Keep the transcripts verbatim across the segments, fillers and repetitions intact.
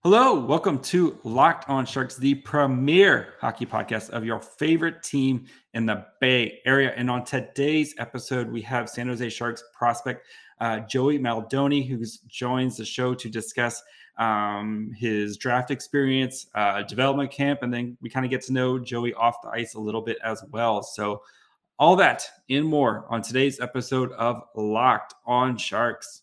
Hello, welcome to Locked On Sharks, the premier hockey podcast of your favorite team in the Bay Area. And on today's episode, we have San Jose Sharks prospect uh, Joey Maldoni, who joins the show to discuss um, his draft experience, uh, development camp, and then we kind of get to know Joey off the ice a little bit as well. So all that and more on today's episode of Locked On Sharks.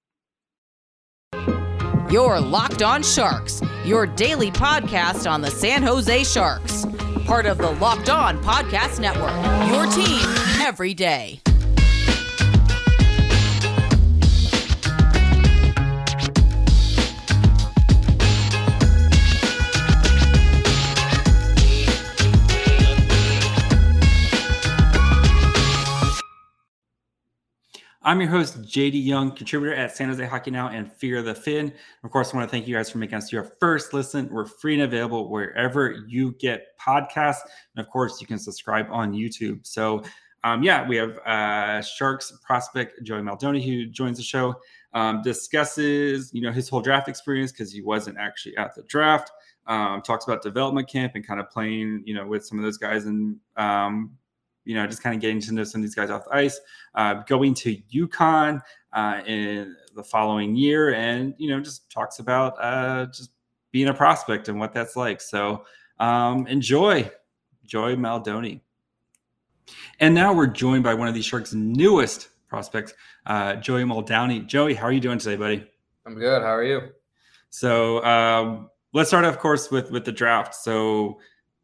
You're Locked On Sharks, your daily podcast on the San Jose Sharks. Part of the Locked On Podcast Network, your team every day. I'm your host, J D Young, contributor at San Jose Hockey Now and Fear the Fin. Of course, I want to thank you guys for making us your first listen. We're free and available wherever you get podcasts. And of course, you can subscribe on YouTube. So, um, yeah, we have uh, Sharks prospect Joey Maldoni, who joins the show, um, discusses, you know, his whole draft experience because he wasn't actually at the draft. Um, talks about development camp and kind of playing, you know, with some of those guys and, um, you know, just kind of getting to know some of these guys off the ice, uh, going to UConn uh, in the following year, and, you know, just talks about uh, just being a prospect and what that's like. So um, enjoy, Joey Maldoni. And now we're joined by one of these Sharks' newest prospects, uh, Joey Maldoni. Joey, how are you doing today, buddy? I'm good. How are you? So um, let's start, of course, with, with the draft. So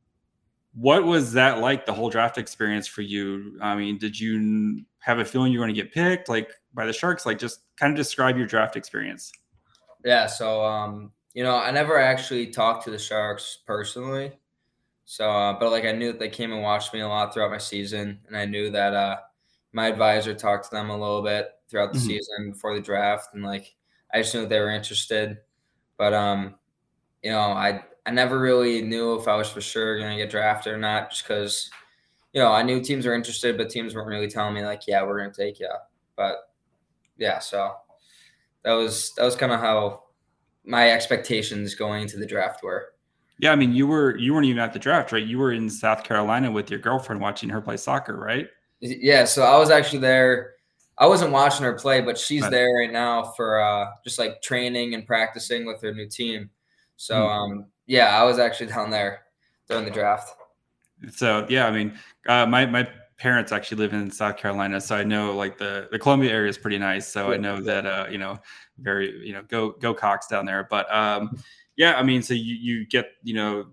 what was that like, the whole draft experience for you? I mean, did you have a feeling you were going to get picked, like, by the Sharks? Like, just kind of describe your draft experience. Yeah, so, um, you know, I never actually talked to the Sharks personally. So, uh, but, like, I knew that they came and watched me a lot throughout my season, and I knew that uh, my advisor talked to them a little bit throughout the mm-hmm. season before the draft, and, like, I just knew that they were interested. But, um, you know, I – I never really knew if I was for sure going to get drafted or not, just because, you know, I knew teams were interested, but teams weren't really telling me, like, yeah, we're going to take you. But, yeah, so that was that was kind of how my expectations going into the draft were. Yeah, I mean, you, were, you weren't even at the draft, right? You were in South Carolina with your girlfriend watching her play soccer, right? Yeah, so I was actually there. I wasn't watching her play, but she's right there right now for uh, just, like, training and practicing with her new team. So, mm-hmm. um yeah, I was actually down there during the draft. So, yeah, I mean, uh, my my parents actually live in South Carolina, so I know, like, the, the Columbia area is pretty nice. So I know that, uh, you know, very, you know, go go Cox down there. But, um, yeah, I mean, so you, you get, you know,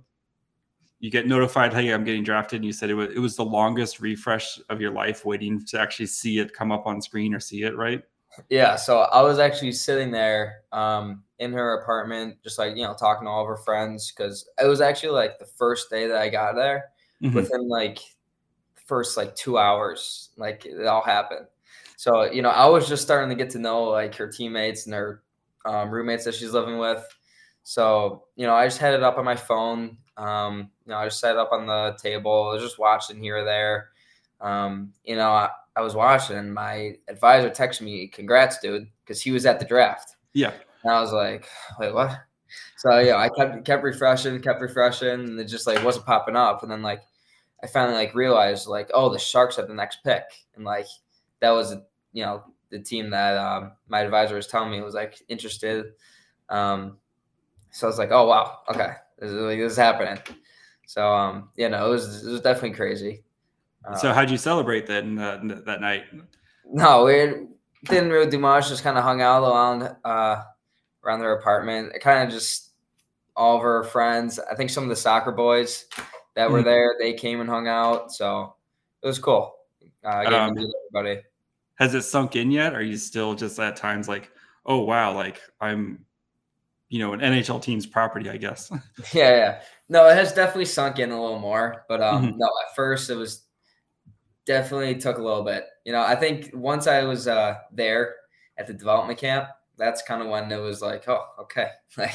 you get notified, hey, I'm getting drafted, and you said it was, it was the longest refresh of your life waiting to actually see it come up on screen or see it, right? Yeah, so I was actually sitting there um, in her apartment, just like, you know, talking to all of her friends, because it was actually like the first day that I got there. Mm-hmm. Within like the first like two hours, like it all happened. So, you know, I was just starting to get to know like her teammates and her um, roommates that she's living with. So, you know, I just had it up on my phone. Um, you know, I just set it up on the table. I was just watching here or there. Um, you know, I, I was watching, and my advisor texted me, "Congrats, dude," because he was at the draft. Yeah. And I was like, wait, what? So, yeah, I kept kept refreshing, kept refreshing, and it just, like, wasn't popping up. And then, like, I finally, like, realized, like, oh, the Sharks have the next pick. And, like, that was, you know, the team that um, my advisor was telling me was, like, interested. Um, so I was like, oh, wow, okay, this is, like, this is happening. So, um, you know, it was, it was definitely crazy. So how'd you celebrate then uh, that night? No, we didn't really do much. Just kind of hung out around uh, around their apartment. It kind of just all of her friends. I think some of the soccer boys that were mm-hmm. there, they came and hung out. So it was cool. Uh, getting um, to meet everybody. Has it sunk in yet? Are you still just at times like, oh wow, like I'm, you know, an N H L team's property, I guess? yeah, yeah. No, it has definitely sunk in a little more. But um, mm-hmm. no, at first it was. Definitely took a little bit. You know, I think once I was uh, there at the development camp, that's kind of when it was like, oh, okay, like,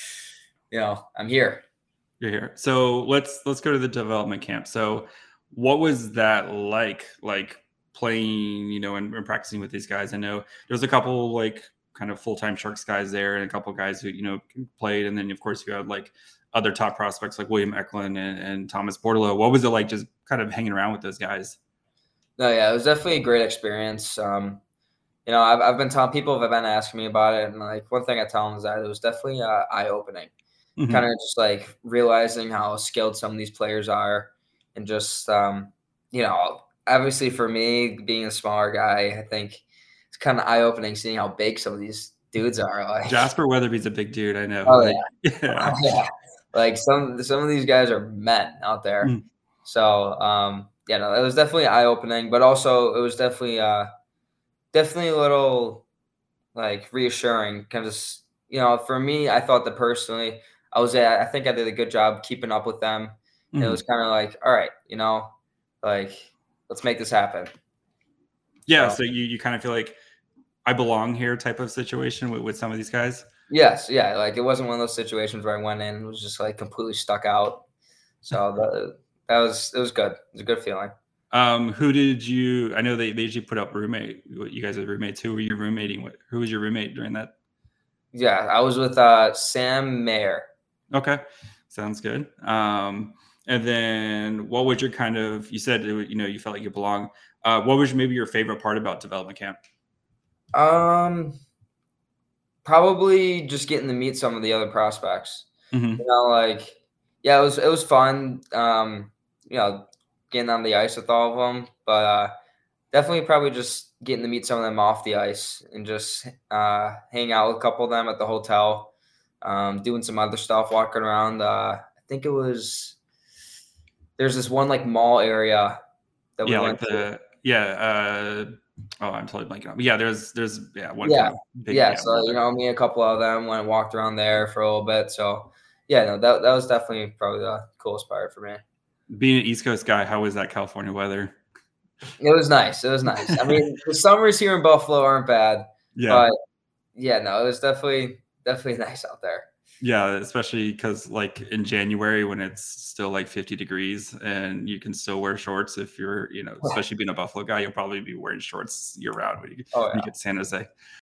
you know, I'm here. You're here. So let's let's go to the development camp. So what was that like? Like playing, you know, and, and practicing with these guys? I know there was a couple like kind of full-time Sharks guys there and a couple of guys who, you know, played. And then of course you had like other top prospects like William Eklund and, and Thomas Bordeleau. What was it like just kind of hanging around with those guys? No, yeah, it was definitely a great experience. Um, you know, I've, I've been telling people have been asking me about it. And like, one thing I tell them is that it was definitely uh, eye opening, mm-hmm. kind of just like realizing how skilled some of these players are. And just, um, you know, obviously for me being a smaller guy, I think it's kind of eye opening seeing how big some of these dudes are. Like Jasper Weatherby's a big dude. I know. Oh, like, yeah. yeah. yeah. Like some, some of these guys are men out there. Mm. So, um, yeah, no, it was definitely eye opening, but also it was definitely, uh, definitely a little like reassuring. Kind of, you know, for me, I thought that personally, I was, I think I did a good job keeping up with them. Mm-hmm. And it was kind of like, all right, you know, like let's make this happen. Yeah. So, so you, you kind of feel like I belong here type of situation with, with some of these guys. Yes. Yeah. Like it wasn't one of those situations where I went in and was just like completely stuck out. So the, that was, it was good. It was a good feeling. Um, who did you, I know they, they usually put up roommate, you guys are roommates. Who were you roommating with? Who was your roommate during that? Yeah, I was with uh, Sam Mayer. Okay. Sounds good. Um, and then what was your kind of, you said, you know, you felt like you belong. Uh, what was maybe your favorite part about development camp? Um, probably just getting to meet some of the other prospects. Mm-hmm. You know, like, yeah, it was, it was fun. Um, you know, getting on the ice with all of them, but uh, definitely probably just getting to meet some of them off the ice and just uh, hang out with a couple of them at the hotel, um, doing some other stuff, walking around. Uh, I think it was there's this one like mall area that we yeah, went like the to. yeah. Uh, oh, I'm totally blanking on. Yeah, there's there's yeah one. Yeah, kind of big, yeah. yeah So you know, me and a couple of them went and walked around there for a little bit. So yeah, no, that that was definitely probably the coolest part for me. Being an East Coast guy, how was that California weather? It was nice. It was nice. I mean, the summers here in Buffalo aren't bad. Yeah. But yeah, no, it was definitely definitely nice out there. Yeah, especially because like in January when it's still like fifty degrees and you can still wear shorts if you're, you know, especially being a Buffalo guy, you'll probably be wearing shorts year round when you, oh, yeah. when you get to San Jose.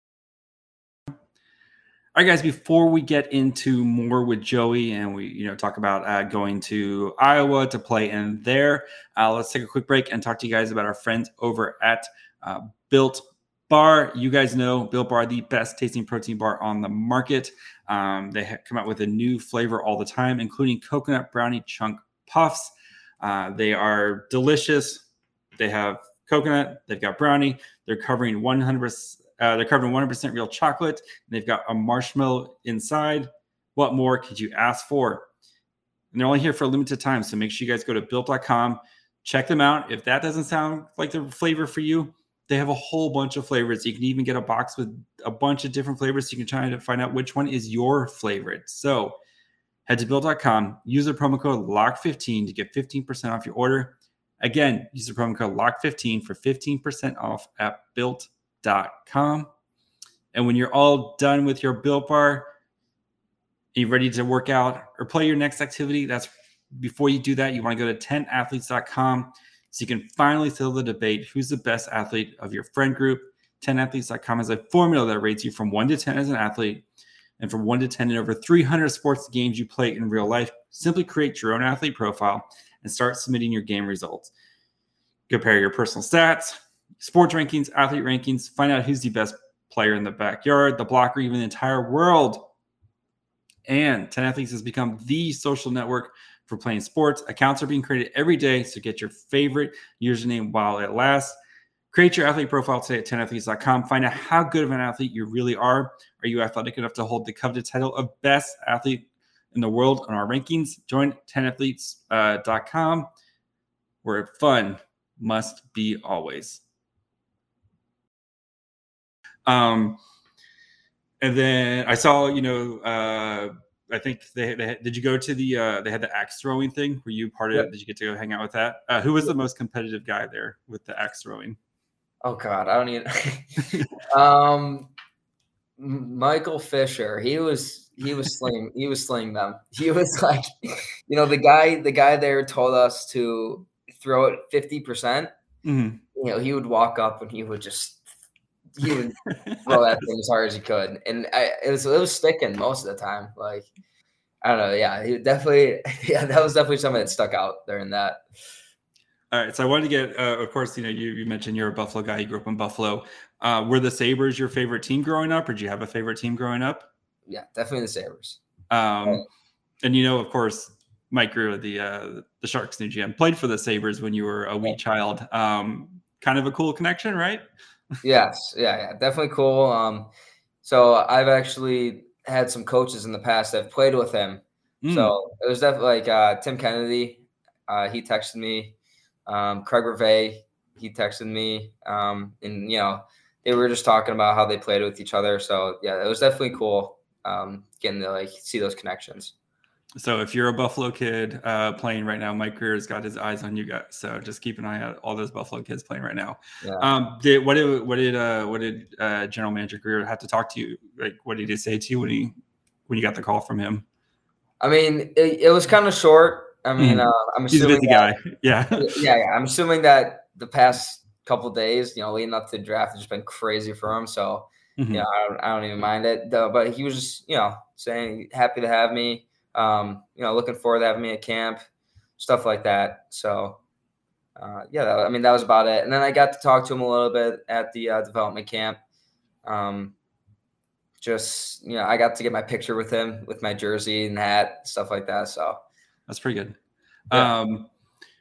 All right, guys, before we get into more with Joey and we, you know, talk about uh, going to Iowa to play in there, uh, let's take a quick break and talk to you guys about our friends over at uh, Built Bar. You guys know Built Bar, the best tasting protein bar on the market. Um, they have come out with a new flavor all the time, including coconut brownie chunk puffs. Uh, they are delicious. They have coconut. They've got brownie. They're covering one hundred percent. Uh, they're covered in one hundred percent real chocolate. And they've got a marshmallow inside. What more could you ask for? And they're only here for a limited time, so make sure you guys go to built dot com. Check them out. If that doesn't sound like the flavor for you, they have a whole bunch of flavors. You can even get a box with a bunch of different flavors so you can try to find out which one is your favorite. So head to built dot com. Use the promo code lock fifteen to get fifteen percent off your order. Again, use the promo code lock fifteen for fifteen percent off at built dot com. And when you're all done with your Built Bar, you're ready to work out or play your next activity, that's before you do that, you want to go to ten athletes dot com so you can finally settle the debate who's the best athlete of your friend group. ten athletes dot com has a formula that rates you from one to ten as an athlete and from one to ten in over three hundred sports games you play in real life. Simply create your own athlete profile and start submitting your game results. Compare your personal stats, sports rankings, athlete rankings, find out who's the best player in the backyard, the block, or even the entire world. And ten athletes has become the social network for playing sports. Accounts are being created every day, so get your favorite username while it lasts. Create your athlete profile today at ten athletes dot com. Find out how good of an athlete you really are. Are you athletic enough to hold the coveted title of best athlete in the world on our rankings? Join ten athletes dot com, where fun must be always. Um, and then I saw, you know, uh, I think they, they did you go to the, uh, they had the axe throwing thing. Were you part of yep. it? Did you get to go hang out with that? Uh, who was the most competitive guy there with the axe throwing? Oh God, I don't even, um, Michael Fisher, he was, he was slaying, he was slaying them. He was like, you know, the guy, the guy there told us to throw it fifty percent. Mm-hmm. You know, he would walk up and he would just he would throw that thing as hard as he could, and I, it was it was sticking most of the time. Like I don't know, yeah, he definitely, yeah, that was definitely something that stuck out during that. All right, so I wanted to get, uh, of course, you know, you you mentioned you're a Buffalo guy. You grew up in Buffalo. Uh, were the Sabres your favorite team growing up, or did you have a favorite team growing up? Yeah, definitely the Sabres. Um, Oh. And you know, of course, Mike Grier, the uh, the Sharks new G M, played for the Sabres when you were a wee child. Um, kind of a cool connection, right? Yes, yeah, yeah, definitely cool. Um, so I've actually had some coaches in the past that have played with him. Mm. So it was definitely like uh, Tim Kennedy. Uh, he texted me. Um, Craig Rivet, he texted me. Um, and you know, they were just talking about how they played with each other. So yeah, it was definitely cool um, getting to like see those connections. So if you're a Buffalo kid uh, playing right now, Mike Grier's got his eyes on you guys. So just keep an eye out all those Buffalo kids playing right now. Yeah. Um, did what did what did uh, what did uh, General Manager Grier have to talk to you? Like, what did he say to you when he when you got the call from him? I mean, it, it was kind of short. I mean, mm. uh, I'm assuming he's a busy that, guy. Yeah. yeah, yeah. I'm assuming that the past couple of days, you know, leading up to the draft, has just been crazy for him. So, mm-hmm. you know, I don't, I don't even mind it. Though, but he was just, you know, saying happy to have me. Um, you know, looking forward to having me at camp, stuff like that. So, uh, yeah, that, I mean, that was about it. And then I got to talk to him a little bit at the uh, development camp. Um, just, you know, I got to get my picture with him with my jersey and hat, stuff like that. So that's pretty good. Yeah. Um,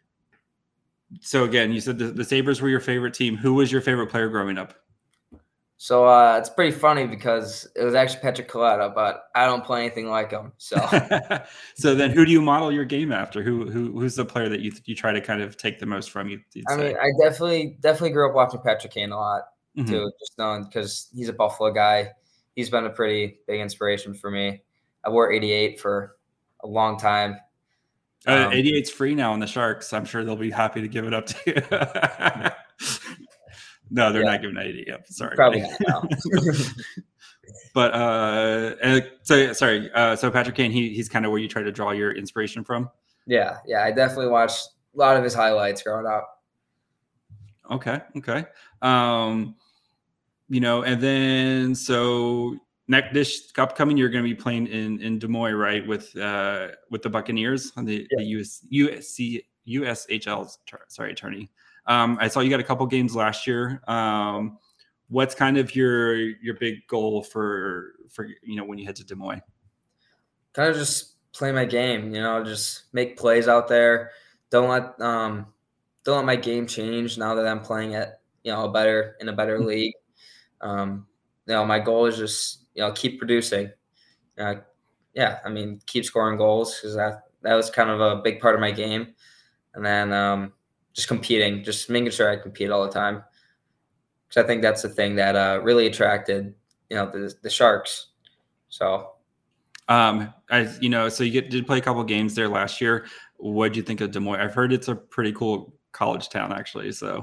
so again, you said the, the Sabres were your favorite team. Who was your favorite player growing up? So uh, it's pretty funny because it was actually Patrick Kaleta, but I don't play anything like him. So, so then who do you model your game after? Who who who's the player that you you try to kind of take the most from? You, I say? mean, I definitely definitely grew up watching Patrick Kane a lot mm-hmm. too, just knowing because he's a Buffalo guy. He's been a pretty big inspiration for me. I wore eighty-eight for a long time. Um, uh, eighty-eight's free now on the Sharks. I'm sure they'll be happy to give it up to you. No, they're yeah. not giving eighty up. Sorry. Probably not. No. But uh, and so sorry. Uh, so Patrick Kane, he he's kind of where you try to draw your inspiration from. Yeah, yeah. I definitely watched a lot of his highlights growing up. Okay. Okay. Um, you know, and then so next this upcoming, you're going to be playing in in Des Moines, right? With uh with the Buccaneers on the yeah. the U S U S C U S H L. Sorry, attorney. Um, I saw you got a couple games last year. Um, what's kind of your your big goal for for you know when you head to Des Moines? Kind of just play my game, you know, just make plays out there. Don't let um don't let my game change now that I'm playing at you know a better in a better league. Um, you know, my goal is just you know keep producing. Uh, yeah, I mean keep scoring goals because that that was kind of a big part of my game, and then um. Just competing, just making sure I compete all the time. Because I think that's the thing that uh, really attracted, you know, the the Sharks. So, um, I you know, so you get, did play a couple games there last year. What did you think of Des Moines? I've heard it's a pretty cool college town, actually. So,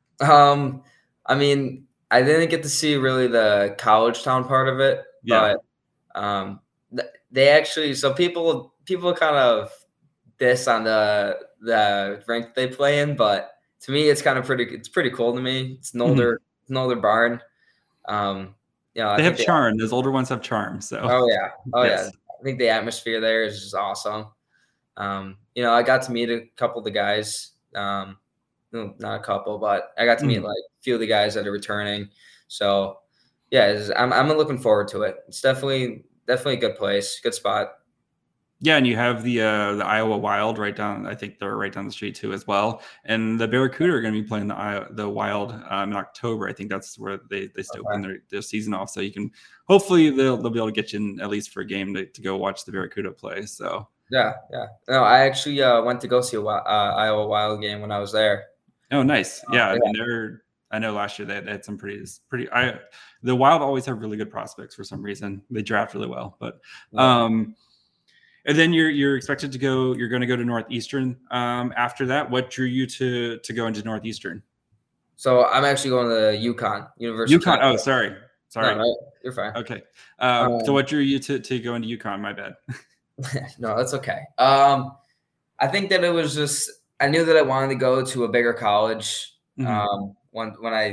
um, I mean, I didn't get to see really the college town part of it, yeah. but um, th- they actually so people people kind of diss on the the rank they play in, but to me it's kind of pretty it's pretty cool to me. It's an older mm-hmm. it's an older barn. Um you know, I they have they charm. Have, Those older ones have charm. So oh yeah. Oh yes. yeah. I think the atmosphere there is just awesome. Um, you know, I got to meet a couple of the guys. Um not a couple, but I got to meet mm-hmm. like a few of the guys that are returning. So yeah, I'm I'm looking forward to it. It's definitely definitely a good place, good spot. Yeah, and you have the uh, the Iowa Wild right down. I think they're right down the street too, as well. And the Barracuda are going to be playing the the Wild um, in October. I think that's where they they still open their, their season off. So you can hopefully they'll they'll be able to get you in at least for a game to, to go watch the Barracuda play. So yeah, yeah. No, I actually uh, went to go see a uh, Iowa Wild game when I was there. Oh, nice. Yeah, uh, I mean they're. I know last year they, they had some pretty pretty. I the Wild always have really good prospects for some reason. They draft really well, but. Yeah. um And then you're you're expected to go. You're going to go to Northeastern um, after that. What drew you to to go into Northeastern? So I'm actually going to UConn University. UConn. Oh, sorry, sorry. No, no, you're fine. Okay. Um, um, so what drew you to to go into UConn? My bad. No, that's okay. Um, I think that it was just I knew that I wanted to go to a bigger college. Mm-hmm. Um, when when I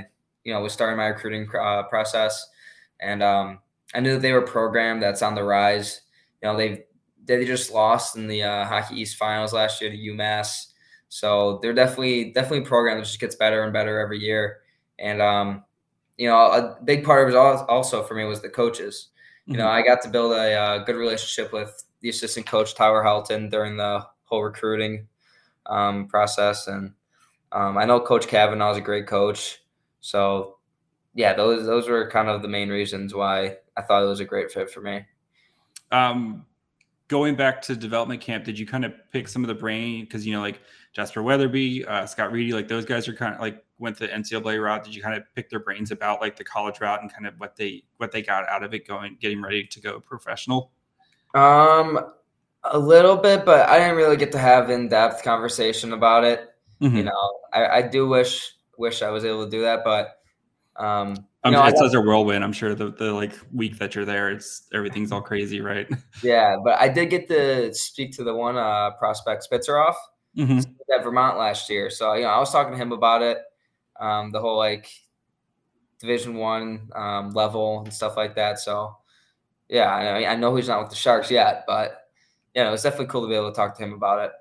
you know, was starting my recruiting uh, process, and um, I knew that they were a program that's on the rise. You know, they they just lost in the uh, Hockey East Finals last year to UMass, so they're definitely definitely a program that just gets better and better every year. And um, you know, a big part of it also for me was the coaches. You know, I got to build a uh, good relationship with the assistant coach, Tyler Helton, during the whole recruiting um, process. And um, I know Coach Kavanaugh is a great coach. So, yeah, those those were kind of the main reasons why I thought it was a great fit for me. Um, going back to development camp, did you kind of pick some of the brain? Because, you know, like Jasper Weatherby, uh, Scott Reedy, like those guys are kind of like went the N C double A route. Did you kind of pick their brains about like the college route and kind of what they what they got out of it going, getting ready to go professional? Um, a little bit, but I didn't really get to have in-depth conversation about it. Mm-hmm. You know, I, I do wish wish I was able to do that, but um, I'm know, it's such a whirlwind. I'm sure the the like week that you're there, it's everything's all crazy, right? Yeah, but I did get to speak to the one uh, prospect Spitzeroff mm-hmm. at Vermont last year. So you know, I was talking to him about it. Um, the whole like Division One um, level and stuff like that. So yeah, I, I know he's not with the Sharks yet, but yeah, it was definitely cool to be able to talk to him about it.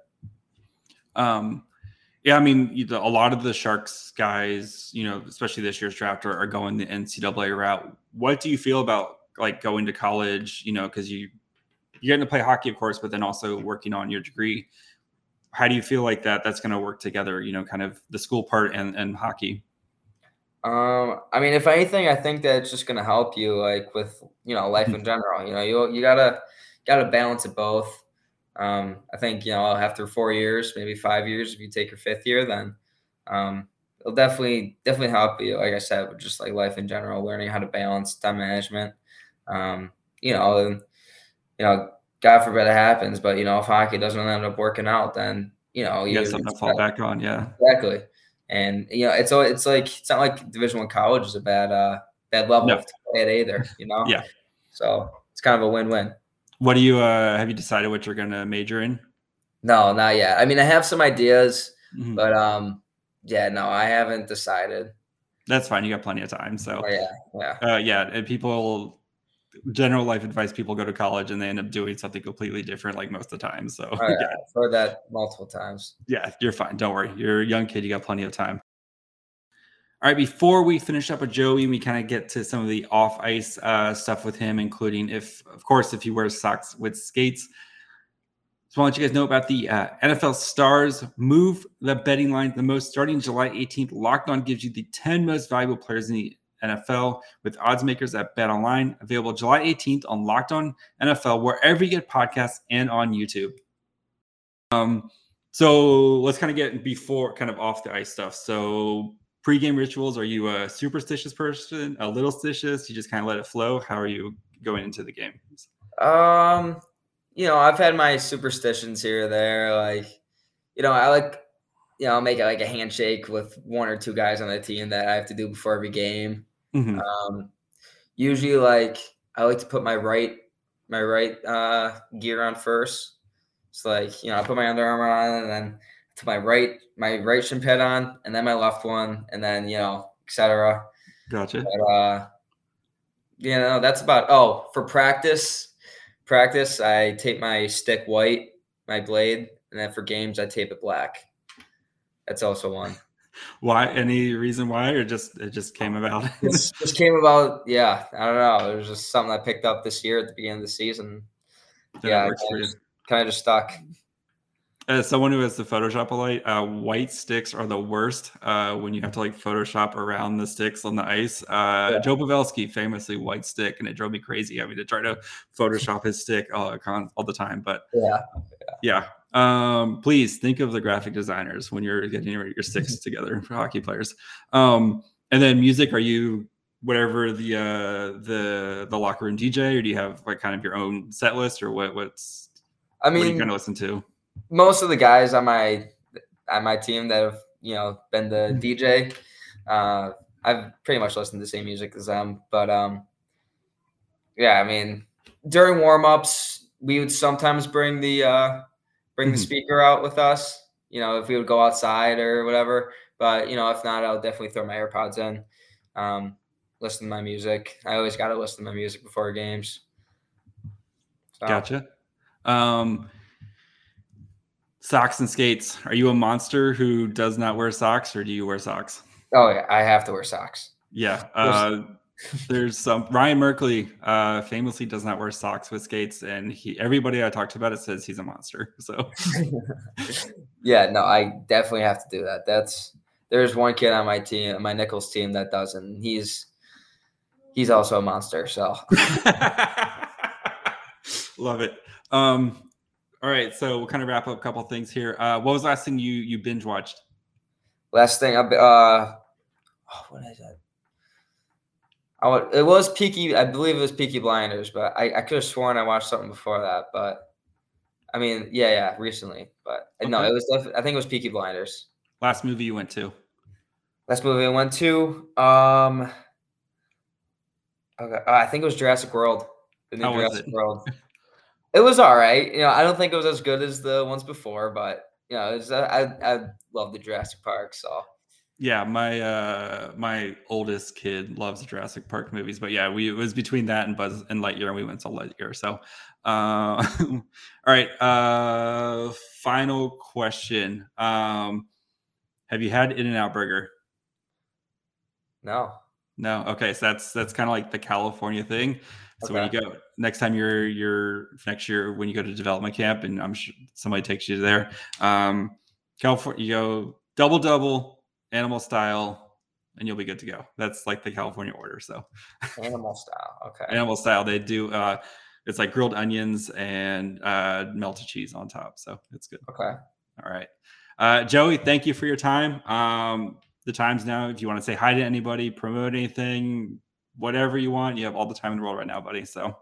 Um, yeah, I mean, you know, a lot of the Sharks guys, you know, especially this year's draft, are, are going the N C double A route. What do you feel about like going to college? You know, because you you're getting to play hockey, of course, but then also working on your degree. How do you feel like that that's going to work together, you know, kind of the school part and, and hockey? Um, I mean, if anything, I think that it's just going to help you like with, you know, life in general. You know, you you gotta gotta balance it both. Um, I think, you know, after four years, maybe five years, if you take your fifth year, then um, it'll definitely definitely help you. Like I said, with just like life in general, learning how to balance time management. Um, you know, and you know. God forbid it happens, but you know, if hockey doesn't end up working out, then you know you got something to fall back on. Yeah, exactly. And you know, it's it's like it's not like Division One college is a bad uh bad level no. to play at either. You know, yeah. So it's kind of a win-win. What do you uh have you decided what you're gonna major in? No, not yet. I mean, I have some ideas, mm-hmm. but um, yeah, no, I haven't decided. That's fine. You got plenty of time. So oh, yeah, yeah, uh, yeah. And people. General life advice, people go to college and they end up doing something completely different like most of the time. So oh, yeah, yeah. I've heard that multiple times. Yeah, you're fine. Don't worry. You're a young kid. You got plenty of time. All right, before we finish up with Joey, we kind of get to some of the off ice uh, stuff with him, including if, of course, if he wears socks with skates. So I want you guys know about the uh, N F L Stars Move the Betting Line the most. Starting July eighteenth, Locked On gives you the ten most valuable players in the N F L with odds makers at BetOnline. Available July eighteenth on Locked On N F L, wherever you get podcasts and on YouTube. Um, so let's kind of get before kind of off the ice stuff. So pregame rituals, are you a superstitious person, a little stitious? You just kind of let it flow? How are you going into the game? Um, you know, I've had my superstitions here or there. Like, you know, I like, you know, I'll make it like a handshake with one or two guys on the team that I have to do before every game. Mm-hmm. Um, usually, like I like to put my right my right uh, gear on first. It's like, you know, I put my Under Armour on, and then to my right my right shin pad on, and then my left one, and then you know, et cetera. Gotcha. But, uh, you know, that's about. Oh, for practice, practice, I tape my stick white, my blade, and then for games, I tape it black. That's also one. Why? Any reason why, or just it just came about? It just came about. Yeah, I don't know. It was just something I picked up this year at the beginning of the season. That yeah, kind of just stuck. As someone who has the Photoshop a lot, uh, white sticks are the worst uh, when you have to like Photoshop around the sticks on the ice. Uh, yeah. Joe Pavelski, famously white stick, and it drove me crazy. I mean, to try to Photoshop his stick all, all the time, but yeah, yeah. yeah. Um, please think of the graphic designers when you're getting your, your sticks together for hockey players. Um, and then music, are you whatever the uh, the the locker room D J, or do you have like kind of your own set list, or what? What's I mean, what are you going to listen to? Most of the guys on my on my team that have, you know, been the D J, uh, I've pretty much listened to the same music as them. But um, yeah, I mean, during warm-ups, we would sometimes bring the uh, bring mm-hmm. the speaker out with us. You know, if we would go outside or whatever. But you know, if not, I'll definitely throw my AirPods in. Um, listen to my music. I always got to listen to my music before games. So. Gotcha. Um, socks and skates. Are you a monster who does not wear socks, or do you wear socks? Oh yeah, I have to wear socks. Yeah. Uh, there's some Ryan Merkley uh, famously does not wear socks with skates, and he everybody I talked about it says he's a monster. So yeah, no, I definitely have to do that. That's there's one kid on my team, my Nichols team, that doesn't. He's he's also a monster. So love it. Um, all right, so we'll kind of wrap up a couple things here. Uh, what was the last thing you you binge watched? Last thing, I uh, oh, what is that? Oh, it was Peaky. I believe it was Peaky Blinders, but I, I could have sworn I watched something before that. But I mean, yeah, yeah, recently. But okay. No, it was. I think it was Peaky Blinders. Last movie you went to? Last movie I went to. Um, okay, uh, I think it was Jurassic World. The new How Jurassic was it? World. It was all right. You know, I don't think it was as good as the ones before, but you know, it was, I I love the Jurassic Park. So. Yeah, my uh, my oldest kid loves the Jurassic Park movies, but yeah, we it was between that and Buzz and Lightyear, and we went to Lightyear. So, uh, all right. Uh, final question: um, have you had In-N-Out Burger? No. No. Okay, so that's that's kind of like the California thing. So Okay. when you go next time you're you're next year when you go to development camp, and I'm sure somebody takes you there, um, California, you go double double. Animal style, and you'll be good to go. That's like the California order. So animal style. Okay. Animal style. They do, uh, it's like grilled onions and uh, melted cheese on top. So it's good. Okay. All right. Uh, Joey, thank you for your time. Um, the time's now. If you want to say hi to anybody, promote anything, whatever you want, you have all the time in the world right now, buddy. So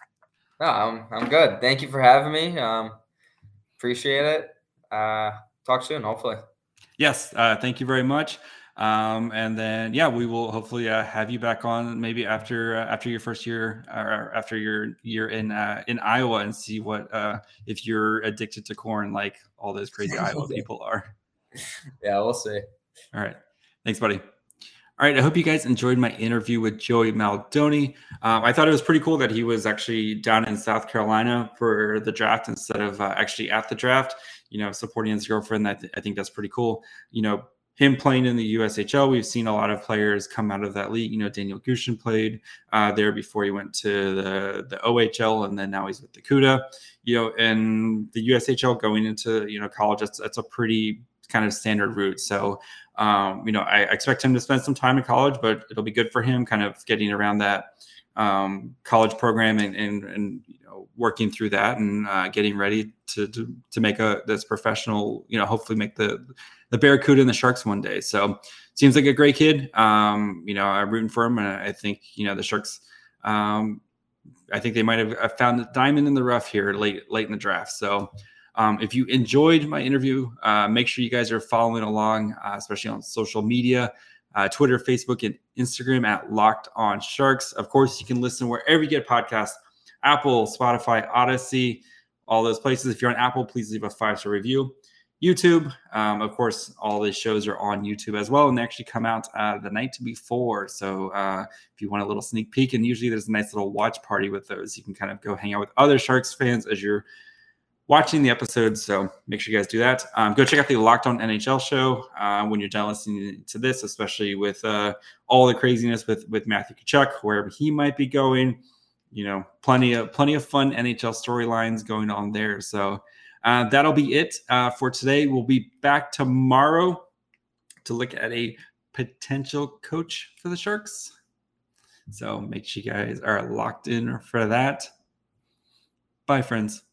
no, I'm, I'm good. Thank you for having me. Um, appreciate it. Uh, talk soon, hopefully. Yes, uh, thank you very much. Um, and then, yeah, we will hopefully uh, have you back on maybe after uh, after your first year or after your year in uh, in Iowa, and see what uh, if you're addicted to corn like all those crazy Iowa people are. Yeah, we'll see. All right, thanks, buddy. All right, I hope you guys enjoyed my interview with Joey Maldoni. Um, I thought it was pretty cool that he was actually down in South Carolina for the draft instead of uh, actually at the draft. You know, supporting his girlfriend. I, th- I think that's pretty cool. You know, him playing in the U S H L, we've seen a lot of players come out of that league. You know, Daniel Gushin played uh, there before he went to the, the O H L, and then now he's with the CUDA. You know, and the U S H L going into, you know, college, that's, that's a pretty kind of standard route. So, um, you know, I expect him to spend some time in college, but it'll be good for him kind of getting around that um, college program and, and, and, you know, working through that and uh, getting ready to, to, to make a, this professional, you know, hopefully make the, the Barracuda and the Sharks one day. So seems like a great kid. Um, you know, I'm rooting for him. And I think, you know, the Sharks, um, I think they might have found a diamond in the rough here late, late in the draft. So um, if you enjoyed my interview, uh, make sure you guys are following along, uh, especially on social media. Uh, Twitter, Facebook, and Instagram at Locked On Sharks. Of course, you can listen wherever you get podcasts, Apple, Spotify, Odyssey, all those places. If you're on Apple, please leave a five-star review. YouTube, um, of course, all the shows are on YouTube as well, and they actually come out uh, the night before. So uh, if you want a little sneak peek, and usually there's a nice little watch party with those, you can kind of go hang out with other Sharks fans as you're watching the episodes. So make sure you guys do that. Um, go check out the Locked On N H L show uh, when you're done listening to this, especially with uh, all the craziness with with Matthew Tkachuk, wherever he might be going. You know, plenty of plenty of fun N H L storylines going on there. So uh, that'll be it uh, for today. We'll be back tomorrow to look at a potential coach for the Sharks. So make sure you guys are locked in for that. Bye, friends.